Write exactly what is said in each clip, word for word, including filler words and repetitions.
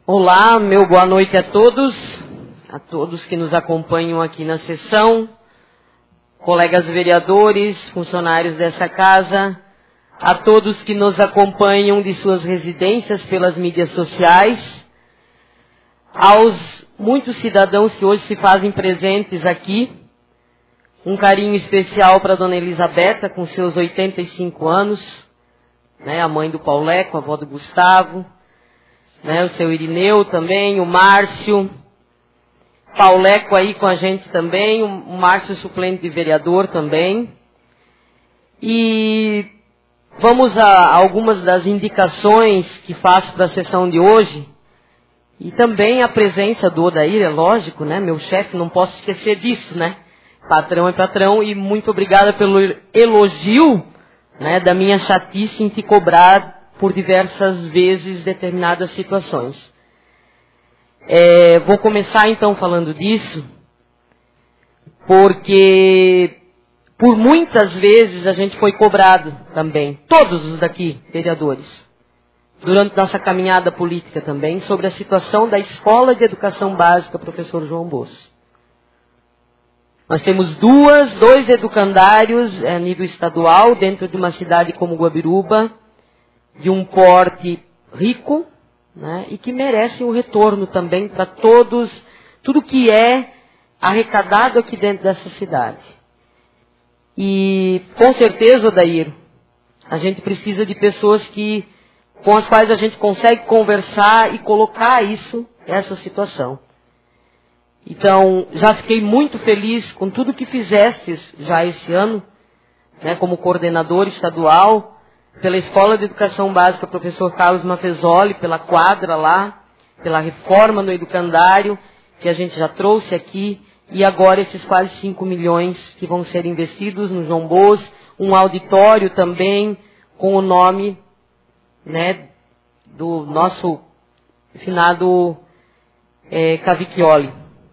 Olá, meu boa noite a todos, a todos que nos acompanham aqui na sessão, colegas vereadores, funcionários dessa casa, a todos que nos acompanham de suas residências pelas mídias sociais, aos muitos cidadãos que hoje se fazem presentes aqui, um carinho especial para a dona Elisabetta, com seus oitenta e cinco anos, né, a mãe do Pauleco, a avó do Gustavo, né, o seu Irineu também, o Márcio, Pauleco aí com a gente também, o Márcio suplente de vereador também. E vamos a algumas das indicações que faço para a sessão de hoje. E também a presença do Odair, é lógico, né? Meu chefe, não posso esquecer disso, né? Patrão é patrão, e muito obrigada pelo elogio, né, da minha chatice em te cobrar por diversas vezes determinadas situações. É, vou começar então falando disso, porque por muitas vezes a gente foi cobrado também, todos os daqui, vereadores, durante nossa caminhada política também, sobre a situação da Escola de Educação Básica Professor João Bosco. Nós temos duas, dois educandários a nível estadual, dentro de uma cidade como Guabiruba, de um porte rico, né, e que merecem o retorno também para todos, tudo que é arrecadado aqui dentro dessa cidade. E com certeza, Odair, a gente precisa de pessoas que, com as quais a gente consegue conversar e colocar isso, essa situação. Então, já fiquei muito feliz com tudo que fizestes já esse ano, né, como coordenador estadual, pela Escola de Educação Básica Professor Carlos Maffezoli, pela quadra lá, pela reforma no educandário, que a gente já trouxe aqui, e agora esses quase cinco milhões que vão ser investidos no João Bosco, um auditório também com o nome, né, do nosso finado é, Cavicchioli,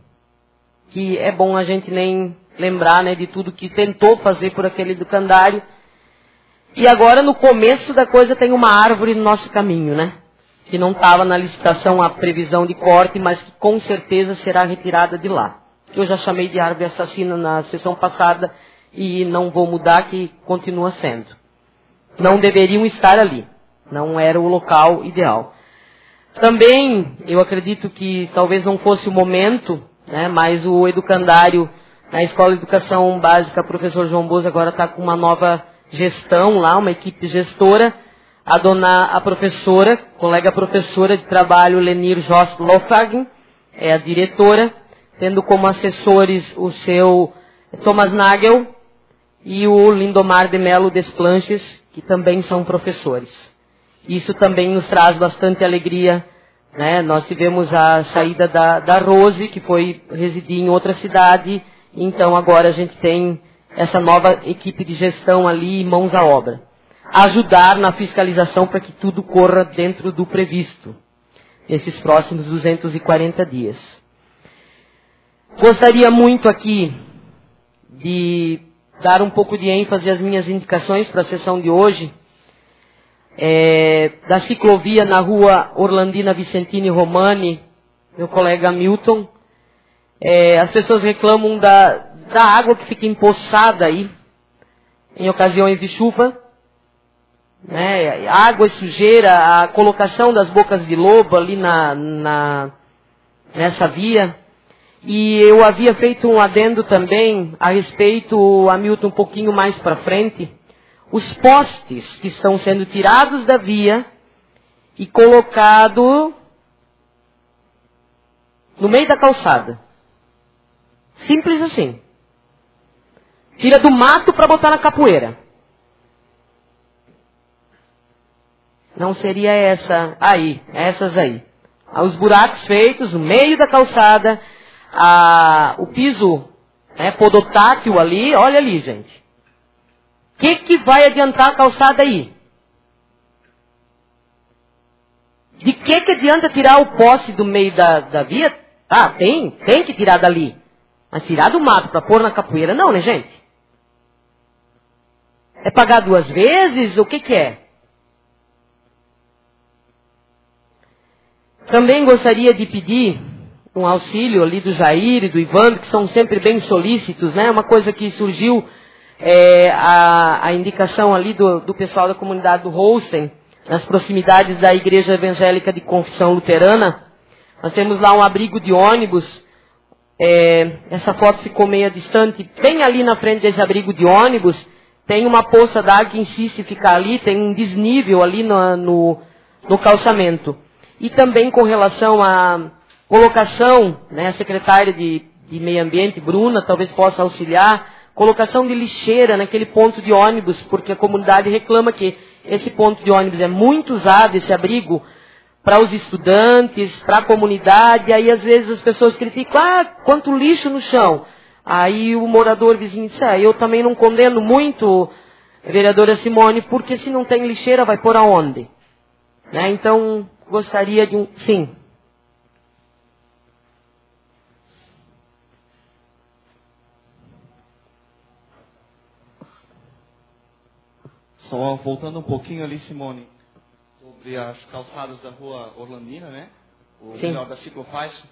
que é bom a gente nem lembrar, né, de tudo que tentou fazer por aquele educandário. E agora, no começo da coisa, tem uma árvore no nosso caminho, né? Que não estava na licitação a previsão de corte, mas que com certeza será retirada de lá. Que eu já chamei de árvore assassina na sessão passada e não vou mudar, que continua sendo. Não deveriam estar ali. Não era o local ideal. Também, eu acredito que talvez não fosse o momento, né? Mas o educandário na Escola de Educação Básica Professor João Bosco agora está com uma nova gestão lá, uma equipe gestora, a dona, a professora, colega professora de trabalho, Lenir Jost Lofhagen, é a diretora, tendo como assessores o seu Thomas Nagel e o Lindomar de Melo Desplanches, que também são professores. Isso também nos traz bastante alegria, né? Nós tivemos a saída da, da Rose, que foi residir em outra cidade, então agora a gente tem essa nova equipe de gestão ali, mãos à obra. Ajudar na fiscalização para que tudo corra dentro do previsto, nesses próximos duzentos e quarenta dias. Gostaria muito aqui de dar um pouco de ênfase às minhas indicações para a sessão de hoje, é, da ciclovia na rua Orlandina Vicentini Romani, meu colega Milton. É, as pessoas reclamam da... da água que fica empoçada aí, em ocasiões de chuva, né? Água e sujeira, a colocação das bocas de lobo ali na, na, nessa via. E eu havia feito um adendo também a respeito, Hamilton, um pouquinho mais para frente, os postes que estão sendo tirados da via e colocado no meio da calçada. Simples assim. Tira do mato para botar na capoeira. Não seria essa aí, essas aí. Os buracos feitos no meio da calçada, a, o piso, né, podotátil ali, olha ali, gente. O que, que vai adiantar a calçada aí? De que, que adianta tirar o poste do meio da, da via? Ah, tem, tem que tirar dali. Mas tirar do mato para pôr na capoeira, não, né, gente? É pagar duas vezes? O que que é? Também gostaria de pedir um auxílio ali do Jair e do Ivan, que são sempre bem solícitos, né? Uma coisa que surgiu, é, a, a indicação ali do, do pessoal da comunidade do Holsten, nas proximidades da Igreja Evangélica de Confissão Luterana. Nós temos lá um abrigo de ônibus. É, essa foto ficou meio distante. Bem ali na frente desse abrigo de ônibus, tem uma poça d'água que insiste em ficar ali, tem um desnível ali no, no, no calçamento. E também com relação à colocação, né, a secretária de, de Meio Ambiente, Bruna, talvez possa auxiliar, colocação de lixeira naquele ponto de ônibus, porque a comunidade reclama que esse ponto de ônibus é muito usado, esse abrigo, para os estudantes, para a comunidade, e aí às vezes as pessoas criticam, ah, quanto lixo no chão. Aí o morador vizinho disse, ah, eu também não condeno muito, vereadora Simone, porque se não tem lixeira, vai por aonde? Né? Então, gostaria de um... Sim. Só voltando um pouquinho ali, Simone, sobre as calçadas da rua Orlandina, né? O Sim. melhor da ciclofaixa.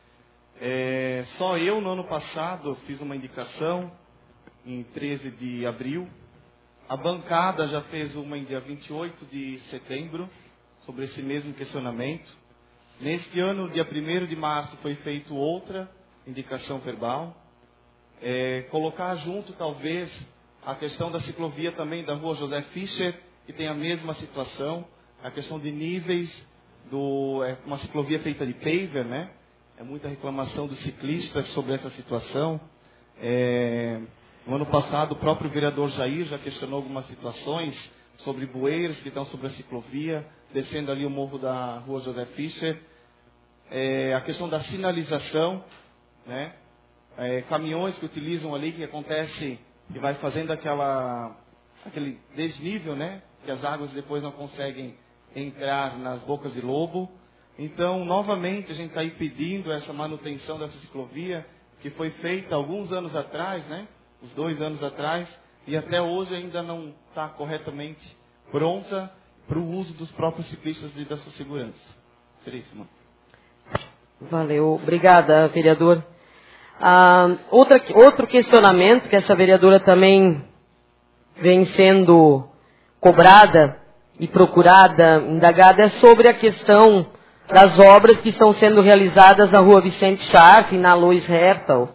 É, só eu, no ano passado, fiz uma indicação, em treze de abril. A bancada já fez uma em dia vinte e oito de setembro, sobre esse mesmo questionamento. Neste ano, dia primeiro de março, foi feita outra indicação verbal. É, colocar junto, talvez, a questão da ciclovia também da rua José Fischer, que tem a mesma situação. A questão de níveis, do, é uma ciclovia feita de paver, né? É muita reclamação dos ciclistas sobre essa situação. É, no ano passado, o próprio vereador Jair já questionou algumas situações sobre bueiros que estão sobre a ciclovia, descendo ali o morro da rua José Fischer. É, a questão da sinalização, né? É, caminhões que utilizam ali, que acontece, que vai fazendo aquela, aquele desnível, né? Que as águas depois não conseguem entrar nas bocas de lobo. Então, novamente, a gente está aí pedindo essa manutenção dessa ciclovia, que foi feita alguns anos atrás, né? Uns dois anos atrás, e até hoje ainda não está corretamente pronta para o uso dos próprios ciclistas e da sua segurança. Seria isso, mano. Valeu. Obrigada, vereador. Ah, outra, outro questionamento que essa vereadora também vem sendo cobrada e procurada, indagada, é sobre a questão das obras que estão sendo realizadas na rua Vicente Scharf e na Lois Hertel.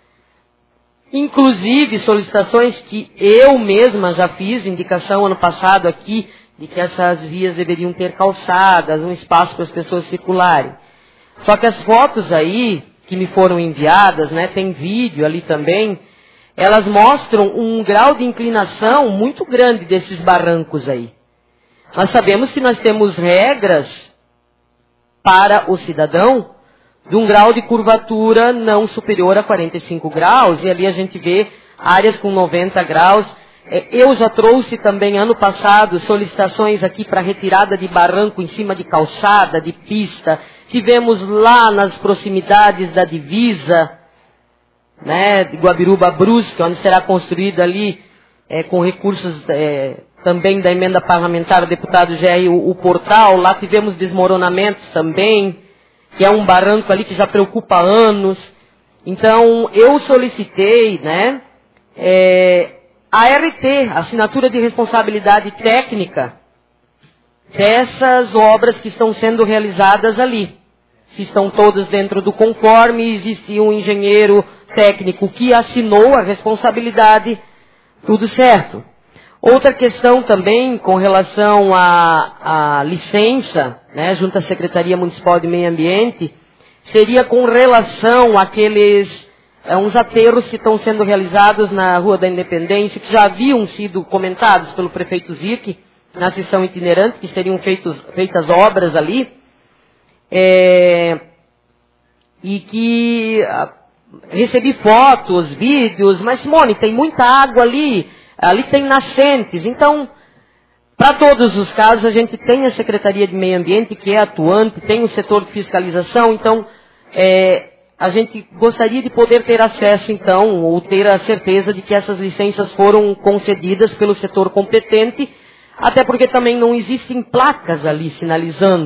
Inclusive, solicitações que eu mesma já fiz, indicação ano passado aqui, de que essas vias deveriam ter calçadas, um espaço para as pessoas circularem. Só que as fotos aí, que me foram enviadas, né, tem vídeo ali também, elas mostram um grau de inclinação muito grande desses barrancos aí. Nós sabemos que nós temos regras para o cidadão de um grau de curvatura não superior a quarenta e cinco graus, e ali a gente vê áreas com noventa graus. Eu já trouxe também ano passado solicitações aqui para retirada de barranco em cima de calçada, de pista. Tivemos lá nas proximidades da divisa, né, de Guabiruba Brusque, onde será construída ali é, com recursos é, também da emenda parlamentar do deputado Jair, o, o portal. Lá tivemos desmoronamentos também, que é um barranco ali que já preocupa há anos. Então, eu solicitei, né, é, a R T, assinatura de responsabilidade técnica, dessas obras que estão sendo realizadas ali. Se estão todas dentro do conforme, existe um engenheiro técnico que assinou a responsabilidade, tudo certo. Outra questão também com relação à, à licença, né, junto à Secretaria Municipal de Meio Ambiente, seria com relação àqueles, é, uns aterros que estão sendo realizados na Rua da Independência, que já haviam sido comentados pelo prefeito Zirk, na sessão itinerante, que seriam feitos, feitas obras ali, é, e que a, recebi fotos, vídeos, mas Simone, tem muita água ali, ali tem nascentes. Então, para todos os casos, a gente tem a Secretaria de Meio Ambiente, que é atuante, tem o setor de fiscalização, então, é, a gente gostaria de poder ter acesso, então, ou ter a certeza de que essas licenças foram concedidas pelo setor competente, até porque também não existem placas ali sinalizando,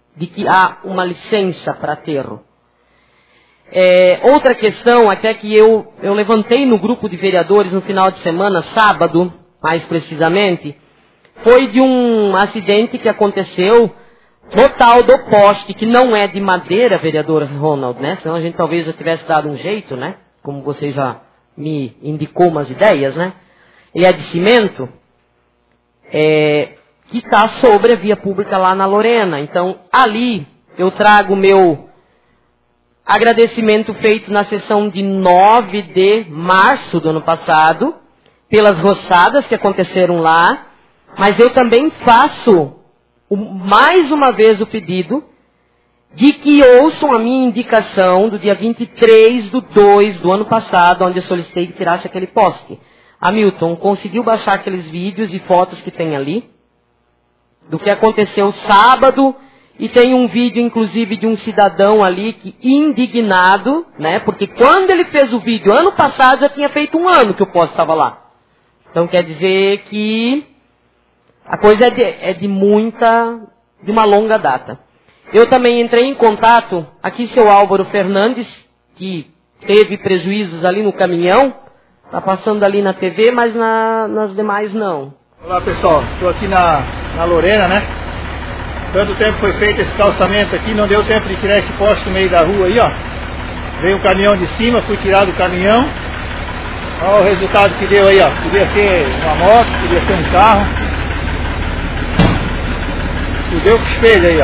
de que há uma licença para aterro. É, outra questão, até que eu, eu levantei no grupo de vereadores no final de semana, sábado, mais precisamente, foi de um acidente que aconteceu no tal do poste, que não é de madeira, vereador Ronald, né? Senão a gente talvez já tivesse dado um jeito, né? Como você já me indicou umas ideias, né? Ele é de cimento, é, que está sobre a via pública lá na Lorena. Então, ali eu trago o meu agradecimento feito na sessão de nove de março do ano passado, pelas roçadas que aconteceram lá, mas eu também faço o, mais uma vez o pedido de que ouçam a minha indicação do dia vinte e três de dois do ano passado, onde eu solicitei que tirasse aquele poste. Hamilton, conseguiu baixar aqueles vídeos e fotos que tem ali? Do que aconteceu sábado. E tem um vídeo, inclusive, de um cidadão ali que indignado, né? Porque quando ele fez o vídeo ano passado, já tinha feito um ano que o poste estava lá. Então quer dizer que a coisa é de, é de muita, de uma longa data. Eu também entrei em contato, aqui seu Álvaro Fernandes, que teve prejuízos ali no caminhão, está passando ali na T V, mas na, nas demais não. Olá pessoal, estou aqui na, na Lorena, né? Tanto tempo foi feito esse calçamento aqui, não deu tempo de tirar esse poste no meio da rua aí, ó. Veio um caminhão de cima, fui tirar do caminhão. Olha o resultado que deu aí, ó. Podia ser uma moto, podia ser um carro. E deu com espelho aí, ó.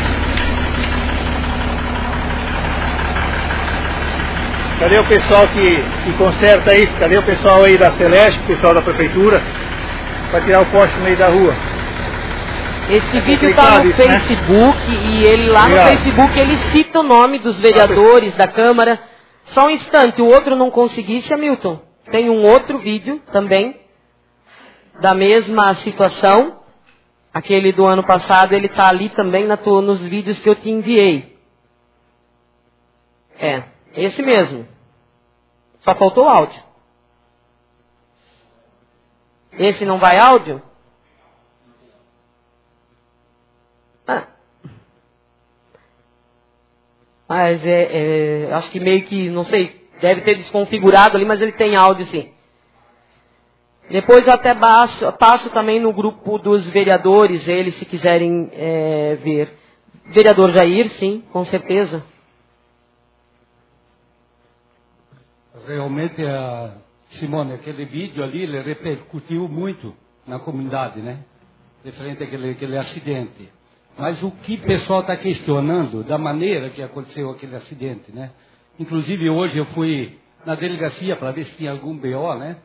Cadê o pessoal que, que conserta isso? Cadê o pessoal aí da Celeste, o pessoal da prefeitura? Para tirar o poste no meio da rua. Esse é vídeo está no isso, Facebook, né? E ele lá Obrigado. No Facebook ele cita o nome dos vereadores da Câmara. Só um instante, o outro não conseguisse, Hamilton. Tem um outro vídeo também, da mesma situação. Aquele do ano passado, ele está ali também na, nos vídeos que eu te enviei. É, esse mesmo. Só faltou áudio. Esse não vai áudio? Ah. Mas é, é, acho que meio que, não sei, deve ter desconfigurado ali, mas ele tem áudio sim. Depois eu até passo, passo também no grupo dos vereadores, eles se quiserem é, ver. Vereador Jair, sim, com certeza. Realmente, a Simone, aquele vídeo ali, ele repercutiu muito na comunidade, né? Referente àquele, àquele acidente. Mas o que o pessoal está questionando da maneira que aconteceu aquele acidente, né? Inclusive hoje eu fui na delegacia para ver se tinha algum B O, né?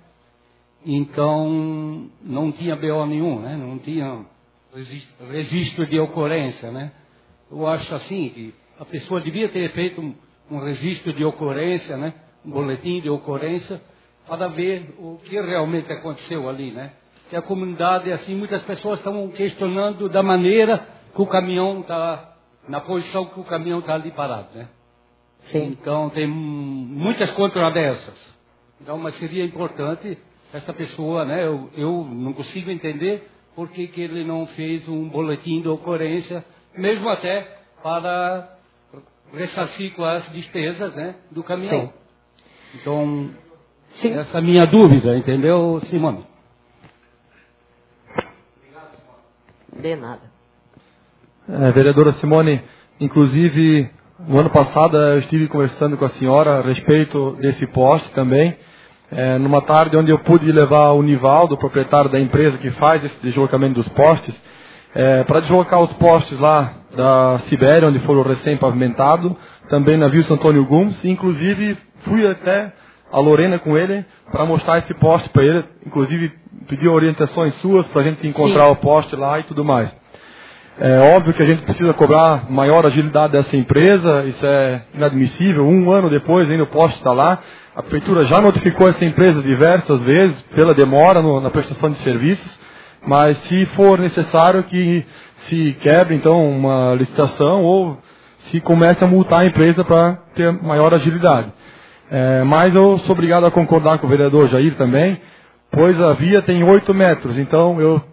Então não tinha B O nenhum, né? Não tinha registro de ocorrência, né? Eu acho assim que a pessoa devia ter feito um, um registro de ocorrência, né? Um boletim de ocorrência para ver o que realmente aconteceu ali, né? Que a comunidade, assim, muitas pessoas estão questionando da maneira que o caminhão está, na posição que o caminhão está ali parado, né? Sim. Então, tem muitas controvérsias. Então, mas seria importante essa pessoa, né? Eu, eu não consigo entender por que, que ele não fez um boletim de ocorrência, mesmo até para ressarcir com as despesas, né, do caminhão. Sim. Então, Sim. essa é a minha dúvida, entendeu, Simone? De nada. É, vereadora Simone, inclusive, no ano passado eu estive conversando com a senhora a respeito desse poste também, é, numa tarde onde eu pude levar o Nivaldo, o proprietário da empresa que faz esse deslocamento dos postes, é, para deslocar os postes lá da Sibéria, onde foram recém-pavimentados, também na Wilson Antônio Gomes, inclusive fui até a Lorena com ele para mostrar esse poste para ele, inclusive pedir orientações suas para a gente encontrar Sim. o poste lá e tudo mais. É óbvio que a gente precisa cobrar maior agilidade dessa empresa, isso é inadmissível. Um ano depois ainda o poste está lá. A prefeitura já notificou essa empresa diversas vezes pela demora no, na prestação de serviços, mas se for necessário que se quebre então uma licitação ou se comece a multar a empresa para ter maior agilidade. É, mas eu sou obrigado a concordar com o vereador Jair também, pois a via tem oito metros, então eu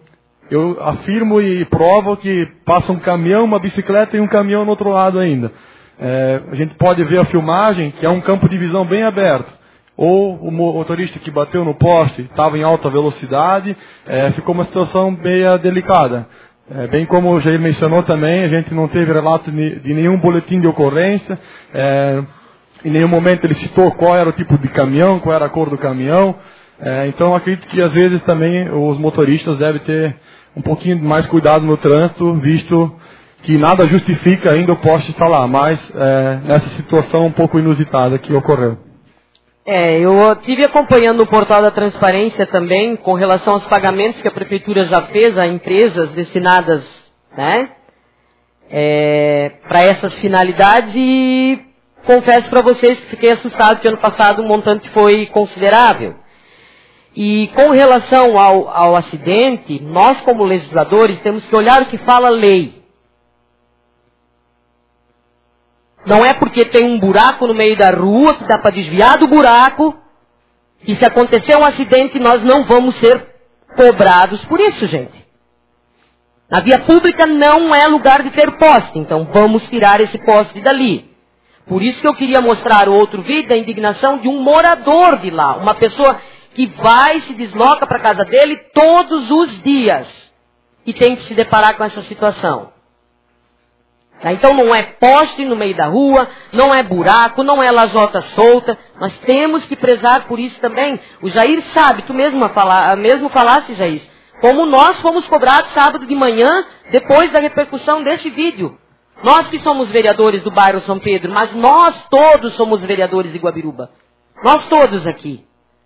eu afirmo e provo que passa um caminhão, uma bicicleta e um caminhão no outro lado ainda. É, a gente pode ver a filmagem, que é um campo de visão bem aberto. Ou o motorista que bateu no poste estava em alta velocidade, é, ficou uma situação meio delicada. É, bem como o Jair mencionou também, a gente não teve relato de, de nenhum boletim de ocorrência, é, em nenhum momento ele citou qual era o tipo de caminhão, qual era a cor do caminhão. É, então acredito que às vezes também os motoristas devem ter um pouquinho mais cuidado no trânsito, visto que nada justifica ainda o poste estar lá, mas é, nessa situação um pouco inusitada que ocorreu. É, eu estive acompanhando o portal da transparência também, com relação aos pagamentos que a prefeitura já fez a empresas destinadas, né, é, para essas finalidades, e confesso para vocês que fiquei assustado que ano passado um montante foi considerável. E com relação ao, ao acidente, nós como legisladores temos que olhar o que fala a lei. Não é porque tem um buraco no meio da rua que dá para desviar do buraco, que se acontecer um acidente nós não vamos ser cobrados por isso, gente. Na via pública não é lugar de ter poste, então vamos tirar esse poste dali. Por isso que eu queria mostrar o outro vídeo da indignação de um morador de lá, uma pessoa que vai e se desloca para a casa dele todos os dias e tem que se deparar com essa situação. Então não é poste no meio da rua, não é buraco, não é lajota solta, mas temos que prezar por isso também. O Jair sabe, tu mesmo, fala, mesmo falasse, Jair, como nós fomos cobrados sábado de manhã, depois da repercussão desse vídeo. Nós que somos vereadores do bairro São Pedro, mas nós todos somos vereadores de Guabiruba. Nós todos aqui.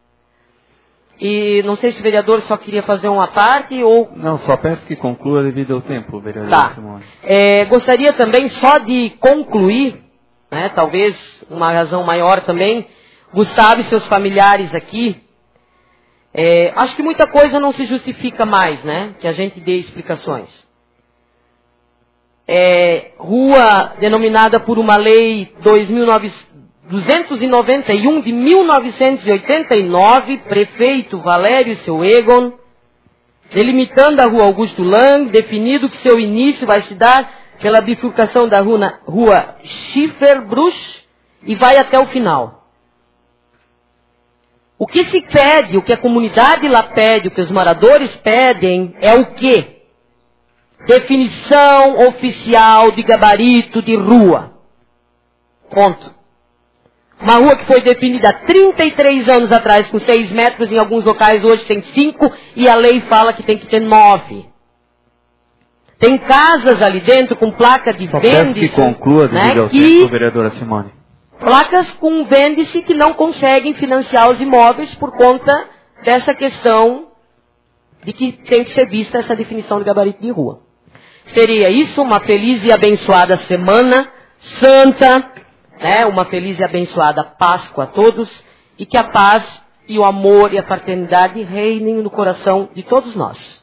E não sei se o vereador só queria fazer uma parte ou... Não, só peço que conclua devido ao tempo, vereador tá. Simone. É, gostaria também só de concluir, né, talvez uma razão maior também, Gustavo e seus familiares aqui, é, acho que muita coisa não se justifica mais, né, que a gente dê explicações. É, rua denominada por uma lei dois mil duzentos e noventa e um de mil novecentos e oitenta e nove, prefeito Valério Seu Egon, delimitando a rua Augusto Lang, definido que seu início vai se dar pela bifurcação da rua, rua Schifferbruch e vai até o final. O que se pede, o que a comunidade lá pede, o que os moradores pedem é o quê? Definição oficial de gabarito de rua. Ponto. Uma rua que foi definida há trinta e três anos atrás com seis metros, em alguns locais hoje tem cinco, e a lei fala que tem que ter nove. Tem casas ali dentro com placa de Só vende-se. Peço que conclua, devido né, ao que, tempo, vereadora Simone. Placas com vende-se que não conseguem financiar os imóveis por conta dessa questão de que tem que ser vista essa definição de gabarito de rua. Seria isso, uma feliz e abençoada Semana Santa, né, uma feliz e abençoada Páscoa a todos, e que a paz e o amor e a fraternidade reinem no coração de todos nós.